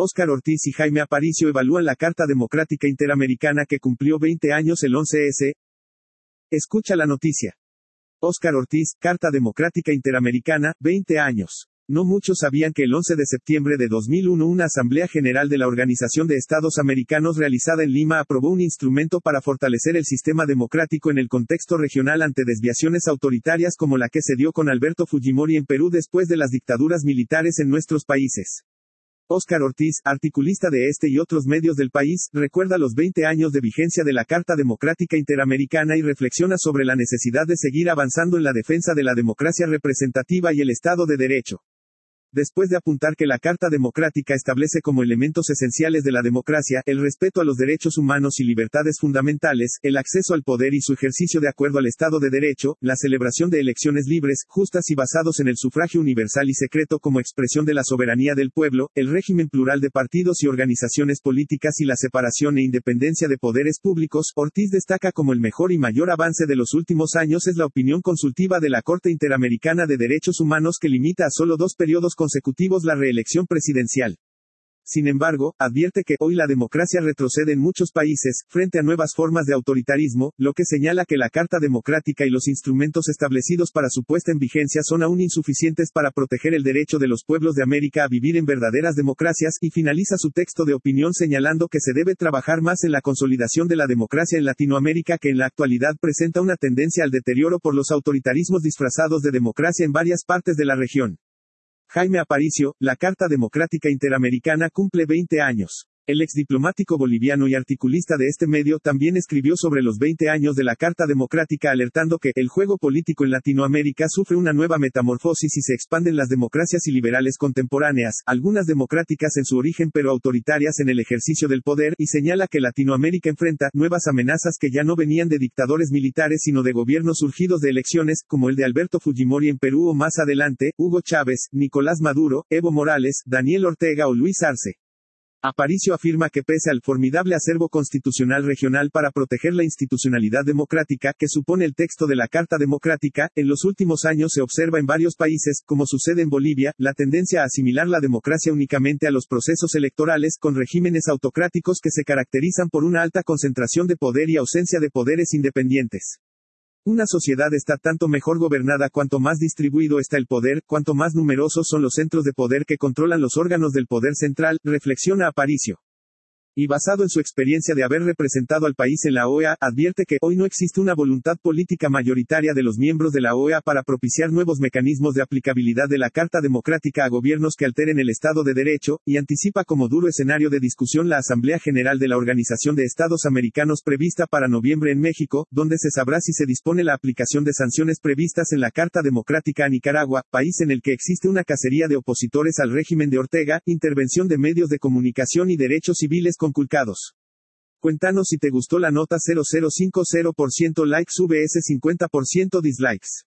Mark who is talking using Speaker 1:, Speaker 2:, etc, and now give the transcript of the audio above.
Speaker 1: Óscar Ortiz y Jaime Aparicio evalúan la Carta Democrática Interamericana que cumplió 20 años el 11S. Escucha la noticia. Óscar Ortiz, Carta Democrática Interamericana, 20 años. No muchos sabían que el 11 de septiembre de 2001 una Asamblea General de la Organización de Estados Americanos realizada en Lima aprobó un instrumento para fortalecer el sistema democrático en el contexto regional ante desviaciones autoritarias como la que se dio con Alberto Fujimori en Perú después de las dictaduras militares en nuestros países. Óscar Ortiz, articulista de este y otros medios del país, recuerda los 20 años de vigencia de la Carta Democrática Interamericana y reflexiona sobre la necesidad de seguir avanzando en la defensa de la democracia representativa y el Estado de Derecho. Después de apuntar que la Carta Democrática establece como elementos esenciales de la democracia, el respeto a los derechos humanos y libertades fundamentales, el acceso al poder y su ejercicio de acuerdo al Estado de Derecho, la celebración de elecciones libres, justas y basados en el sufragio universal y secreto como expresión de la soberanía del pueblo, el régimen plural de partidos y organizaciones políticas y la separación e independencia de poderes públicos, Ortiz destaca como el mejor y mayor avance de los últimos años es la opinión consultiva de la Corte Interamericana de Derechos Humanos que limita a solo 2 periodos consecutivos la reelección presidencial. Sin embargo, advierte que hoy la democracia retrocede en muchos países, frente a nuevas formas de autoritarismo, lo que señala que la Carta Democrática y los instrumentos establecidos para su puesta en vigencia son aún insuficientes para proteger el derecho de los pueblos de América a vivir en verdaderas democracias, y finaliza su texto de opinión señalando que se debe trabajar más en la consolidación de la democracia en Latinoamérica que en la actualidad presenta una tendencia al deterioro por los autoritarismos disfrazados de democracia en varias partes de la región. Jaime Aparicio, la Carta Democrática Interamericana cumple 20 años. El exdiplomático boliviano y articulista de este medio también escribió sobre los 20 años de la Carta Democrática alertando que el juego político en Latinoamérica sufre una nueva metamorfosis y se expanden las democracias y liberales contemporáneas, algunas democráticas en su origen pero autoritarias en el ejercicio del poder, y señala que Latinoamérica enfrenta nuevas amenazas que ya no venían de dictadores militares sino de gobiernos surgidos de elecciones, como el de Alberto Fujimori en Perú o más adelante, Hugo Chávez, Nicolás Maduro, Evo Morales, Daniel Ortega o Luis Arce. Aparicio afirma que pese al formidable acervo constitucional regional para proteger la institucionalidad democrática que supone el texto de la Carta Democrática, en los últimos años se observa en varios países, como sucede en Bolivia, la tendencia a asimilar la democracia únicamente a los procesos electorales con regímenes autocráticos que se caracterizan por una alta concentración de poder y ausencia de poderes independientes. Una sociedad está tanto mejor gobernada cuanto más distribuido está el poder, cuanto más numerosos son los centros de poder que controlan los órganos del poder central, reflexiona Aparicio. Y basado en su experiencia de haber representado al país en la OEA, advierte que hoy no existe una voluntad política mayoritaria de los miembros de la OEA para propiciar nuevos mecanismos de aplicabilidad de la Carta Democrática a gobiernos que alteren el Estado de Derecho, y anticipa como duro escenario de discusión la Asamblea General de la Organización de Estados Americanos prevista para noviembre en México, donde se sabrá si se dispone la aplicación de sanciones previstas en la Carta Democrática a Nicaragua, país en el que existe una cacería de opositores al régimen de Ortega, intervención de medios de comunicación y derechos civiles conculcados. Cuéntanos si te gustó la nota. 0050% likes vs 50% dislikes.